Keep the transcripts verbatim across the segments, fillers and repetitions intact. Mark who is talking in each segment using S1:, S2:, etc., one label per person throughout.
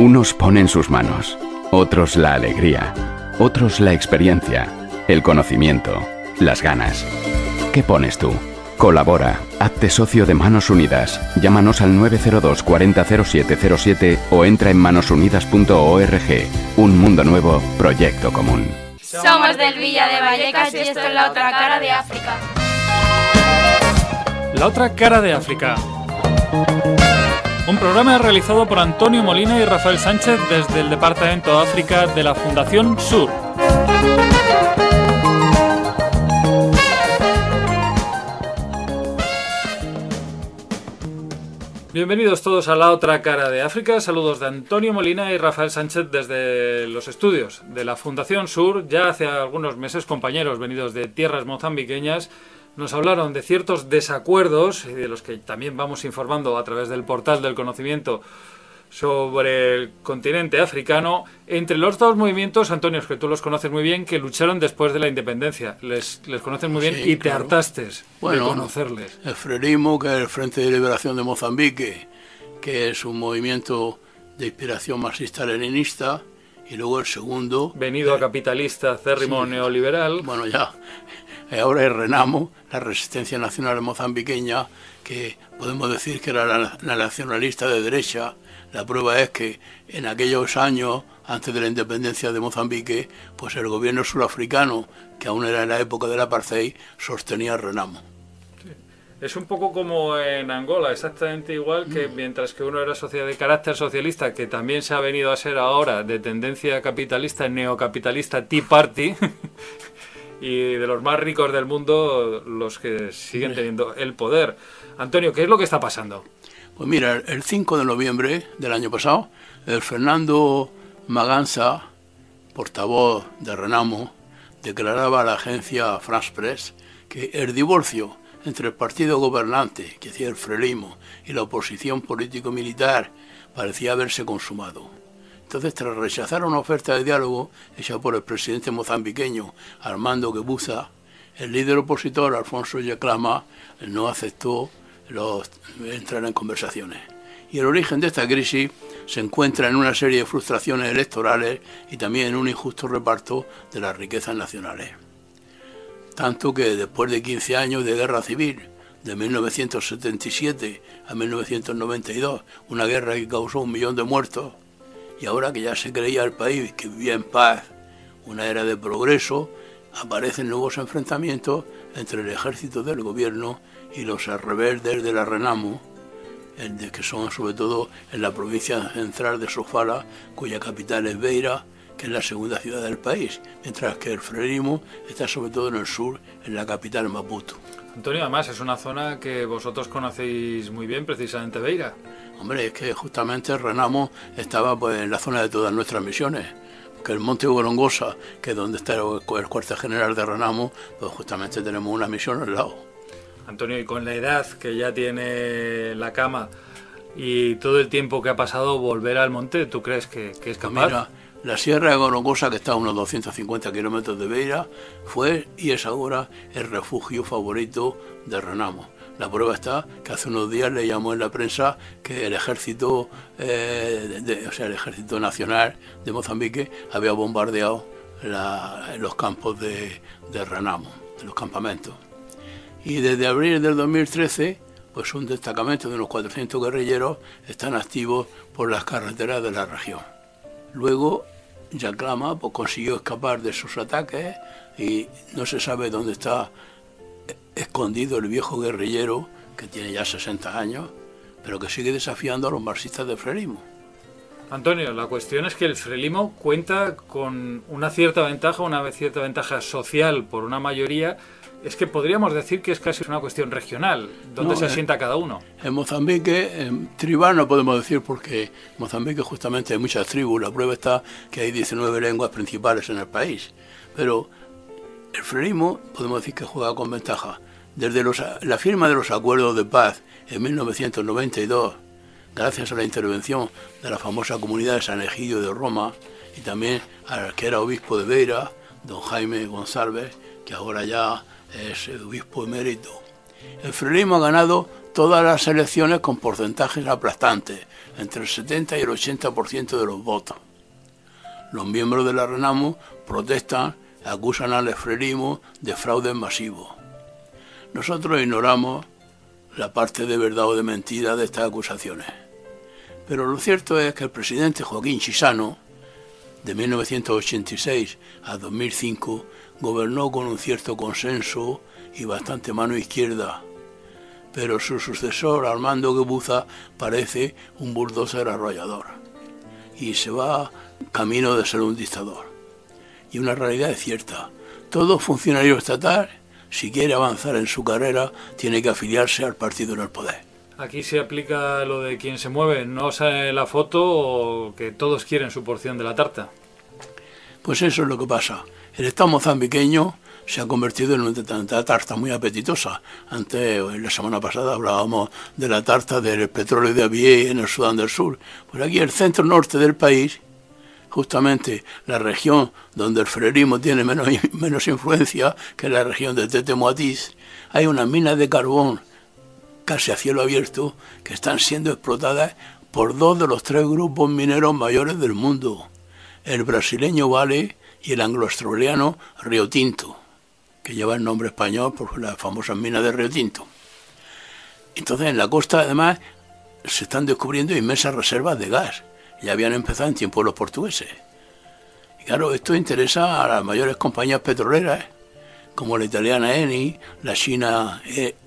S1: Unos ponen sus manos, otros la alegría, otros la experiencia, el conocimiento, las ganas. ¿Qué pones tú? Colabora, hazte socio de Manos Unidas. Llámanos al nueve cero dos cuarenta cero siete cero siete o entra en manos unidas punto org. Un mundo nuevo, proyecto común.
S2: Somos del Villa de Vallecas y esto es La Otra Cara de África.
S3: La Otra Cara de África. Un programa realizado por Antonio Molina y Rafael Sánchez desde el Departamento de África de la Fundación Sur. Bienvenidos todos a La Otra Cara de África. Saludos de Antonio Molina y Rafael Sánchez desde los estudios de la Fundación Sur. Ya hace algunos meses compañeros venidos de tierras mozambiqueñas nos hablaron de ciertos desacuerdos, y de los que también vamos informando a través del portal del conocimiento sobre el continente africano, entre los dos movimientos, Antonio, que tú los conoces muy bien, que lucharon después de la independencia. Les, les conoces muy bien, sí, y te claro. hartaste bueno, de conocerles.
S4: El Frelimo, que es el Frente de Liberación de Mozambique, que es un movimiento de inspiración marxista-leninista, y luego el segundo...
S3: Venido a capitalista, acérrimo, sí, neoliberal.
S4: Bueno, ya. Ahora es Renamo, la Resistencia Nacional Mozambiqueña, que podemos decir que era la, la nacionalista de derecha. La prueba es que en aquellos años, antes de la independencia de Mozambique, pues el gobierno surafricano, que aún era en la época del apartheid, sostenía Renamo.
S3: Sí. Es un poco como en Angola, exactamente igual, que mm. mientras que uno era sociedad de carácter socialista, que también se ha venido a ser ahora de tendencia capitalista, neocapitalista, Tea Party, y de los más ricos del mundo, los que siguen teniendo el poder. Antonio, ¿qué es lo que está pasando?
S4: Pues mira, el cinco de noviembre del año pasado, el Fernando Maganza, portavoz de Renamo, declaraba a la agencia France Press que el divorcio entre el partido gobernante, que hacía el Frelimo, y la oposición político-militar parecía haberse consumado. Entonces, tras rechazar una oferta de diálogo hecha por el presidente mozambiqueño Armando Guebuza, el líder opositor Alfonso Yeclama no aceptó los, entrar en conversaciones. Y el origen de esta crisis se encuentra en una serie de frustraciones electorales y también en un injusto reparto de las riquezas nacionales. Tanto que después de quince años de guerra civil, de mil novecientos setenta y siete a mil novecientos noventa y dos, una guerra que causó un millón de muertos, y ahora que ya se creía el país que vivía en paz, una era de progreso, aparecen nuevos enfrentamientos entre el ejército del gobierno y los rebeldes de la Renamo, que son sobre todo en la provincia central de Sofala, cuya capital es Beira, que es la segunda ciudad del país, mientras que el Frelimo está sobre todo en el sur, en la capital Maputo.
S3: Antonio, además es una zona que vosotros conocéis muy bien, precisamente Beira.
S4: Hombre, es que justamente Renamo estaba pues en la zona de todas nuestras misiones, porque el Monte Gorongosa, que es donde está el cuartel general de Renamo, pues justamente tenemos una misión al lado.
S3: Antonio, y con la edad que ya tiene la cama y todo el tiempo que ha pasado, volver al monte, ¿tú crees que, que es capaz?
S4: Mira, la Sierra de Gorongosa, que está a unos doscientos cincuenta kilómetros de Beira, fue y es ahora el refugio favorito de Renamo. La prueba está que hace unos días le llamó en la prensa que el ejército, eh, de, de, o sea, el ejército nacional de Mozambique había bombardeado la, los campos de, de Renamo, de los campamentos. Y desde abril del dos mil trece, pues un destacamento de unos cuatrocientos guerrilleros están activos por las carreteras de la región. Luego, Yaclama pues, consiguió escapar de sus ataques y no se sabe dónde está escondido el viejo guerrillero, que tiene ya sesenta años, pero que sigue desafiando a los marxistas de Frelimo.
S3: Antonio, la cuestión es que el Frelimo cuenta con una cierta ventaja, una cierta ventaja social por una mayoría. Es que podríamos decir que es casi una cuestión regional, donde no, se asienta cada uno.
S4: En Mozambique, en tribal no podemos decir, porque en Mozambique justamente hay muchas tribus. La prueba está que hay diecinueve lenguas principales en el país. Pero el Frelimo podemos decir que juega con ventaja. Desde los, la firma de los acuerdos de paz en mil novecientos noventa y dos, gracias a la intervención de la famosa comunidad de San Egidio de Roma, y también al que era obispo de Beira, don Jaime González, que ahora ya es el obispo emérito. El Frelimo ha ganado todas las elecciones con porcentajes aplastantes, entre el setenta y el ochenta por ciento de los votos. Los miembros de la RENAMO protestan, acusan al exfrerismo de fraude masivo. Nosotros ignoramos la parte de verdad o de mentira de estas acusaciones. Pero lo cierto es que el presidente Joaquín Chissano, de mil novecientos ochenta y seis a dos mil cinco, gobernó con un cierto consenso y bastante mano izquierda. Pero su sucesor, Armando Guebuza, parece un bulldozer arrollador y se va camino de ser un dictador. Y una realidad es cierta: todo funcionario estatal, si quiere avanzar en su carrera, tiene que afiliarse al partido en el poder.
S3: Aquí se aplica lo de quien se mueve, no sale la foto o que todos quieren su porción de la tarta.
S4: Pues eso es lo que pasa. El Estado mozambiqueño se ha convertido en una tarta muy apetitosa. Antes, la semana pasada, hablábamos de la tarta del petróleo de Abyei en el Sudán del Sur. Pues aquí, el centro norte del país, justamente la región donde el frerismo tiene menos, menos influencia, que es la región de Tete Moatís, hay unas minas de carbón casi a cielo abierto que están siendo explotadas por dos de los tres grupos mineros mayores del mundo: el brasileño Vale y el anglo-australiano Río Tinto, que lleva el nombre español por las famosas minas de Río Tinto. Entonces, en la costa, además, se están descubriendo inmensas reservas de gas. Ya habían empezado en tiempos de los portugueses. Y claro, esto interesa a las mayores compañías petroleras, como la italiana Eni, la china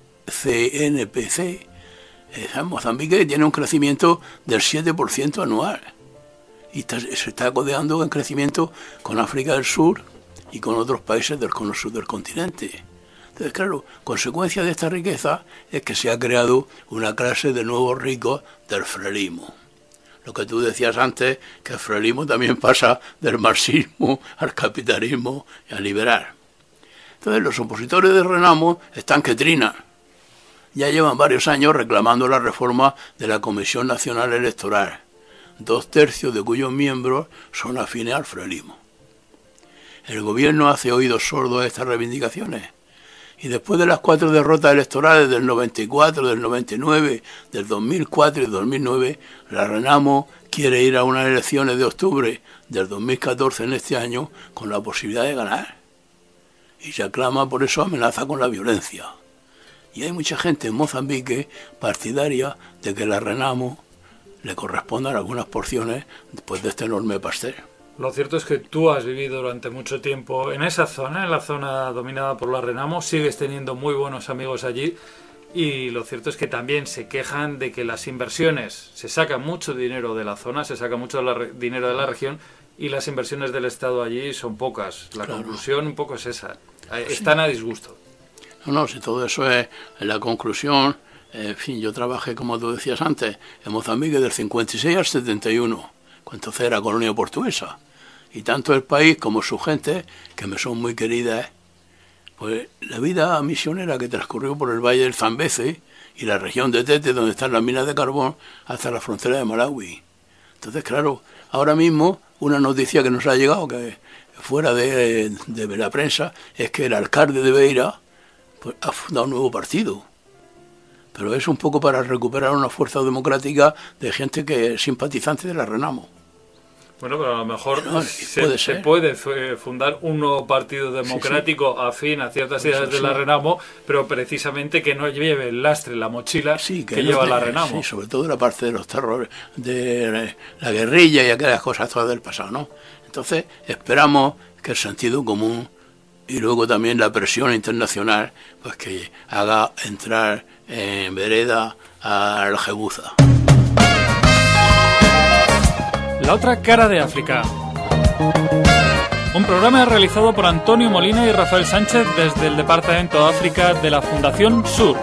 S4: C N P C. Mozambique tiene un crecimiento del siete por ciento anual. Y está, se está codeando en crecimiento con África del Sur y con otros países del cono sur del continente. Entonces, claro, consecuencia de esta riqueza es que se ha creado una clase de nuevos ricos del frerismo. Lo que tú decías antes, que el frerismo también pasa del marxismo al capitalismo y al liberal. Entonces, los opositores de RENAMO están que trinan. Ya llevan varios años reclamando la reforma de la Comisión Nacional Electoral, dos tercios de cuyos miembros son afines al frerismo. El gobierno hace oídos sordos a estas reivindicaciones, y después de las cuatro derrotas electorales del noventa y cuatro, del noventa y nueve, del dos mil cuatro y del dos mil nueve, la RENAMO quiere ir a unas elecciones de octubre del dos mil catorce en este año con la posibilidad de ganar. Y se aclama por eso amenaza con la violencia. Y hay mucha gente en Mozambique partidaria de que la RENAMO le correspondan algunas porciones después de este enorme pastel.
S3: Lo cierto es que tú has vivido durante mucho tiempo en esa zona, en la zona dominada por la RENAMO, sigues teniendo muy buenos amigos allí, y lo cierto es que también se quejan de que las inversiones, se saca mucho dinero de la zona, se saca mucho de la re, dinero de la región, y las inversiones del Estado allí son pocas. La claro. conclusión un poco es esa, están a disgusto.
S4: No, no, si todo eso es la conclusión. En fin, yo trabajé, como tú decías antes, en Mozambique del cincuenta y seis al setenta y uno, cuando era colonia portuguesa. Y tanto el país como su gente, que me son muy queridas, pues la vida misionera que transcurrió por el Valle del Zambeze y la región de Tete, donde están las minas de carbón, hasta la frontera de Malawi. Entonces, claro, ahora mismo una noticia que nos ha llegado, que fuera de, de la prensa, es que el alcalde de Beira pues, ha fundado un nuevo partido. Pero es un poco para recuperar una fuerza democrática de gente que es simpatizante de la RENAMO.
S3: Bueno, pero a lo mejor
S4: no,
S3: se,
S4: puede,
S3: se puede fundar un nuevo partido democrático sí, sí. afín a ciertas ideas pues, de la sí. RENAMO, pero precisamente que no lleve el lastre, la mochila sí, que, que lleva de, la RENAMO.
S4: Sí, sobre todo la parte de los terrores, de la guerrilla y aquellas cosas todas del pasado, ¿no? Entonces, esperamos que el sentido común y luego también la presión internacional, pues que haga entrar en vereda al Guebuza.
S3: La otra cara de África. Un programa realizado por Antonio Molina y Rafael Sánchez desde el Departamento de África de la Fundación Sur.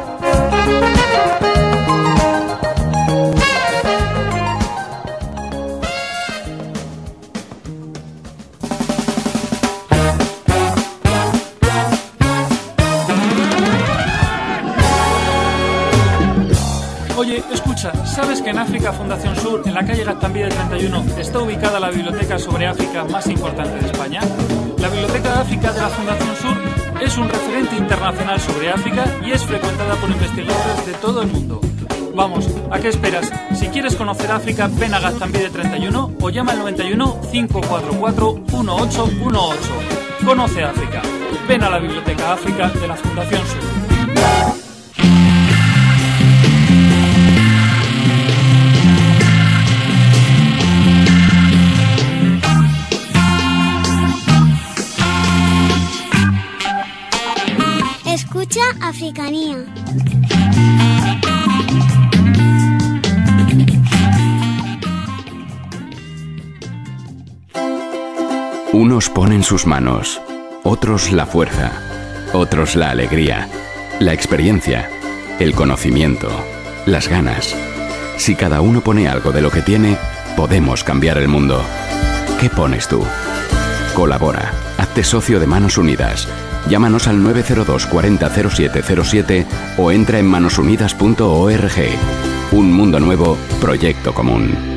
S3: Oye, escucha, ¿sabes que en África Fundación Sur, en la calle Gaztambide treinta y uno, está ubicada la biblioteca sobre África más importante de España? La Biblioteca de África de la Fundación Sur es un referente internacional sobre África y es frecuentada por investigadores de todo el mundo. Vamos, ¿a qué esperas? Si quieres conocer África, ven a Gaztambide treinta y uno o llama al noventa y uno, cinco cuatro cuatro, uno ocho uno ocho. Conoce África. Ven a la Biblioteca África de la Fundación Sur.
S5: Escucha Africanía.
S1: Unos ponen sus manos, otros la fuerza, otros la alegría, la experiencia, el conocimiento, las ganas. Si cada uno pone algo de lo que tiene, podemos cambiar el mundo. ¿Qué pones tú? Colabora, hazte socio de Manos Unidas. Llámanos al nueve cero dos cuarenta cero siete cero siete o entra en manos unidas punto org. Un mundo nuevo, proyecto común.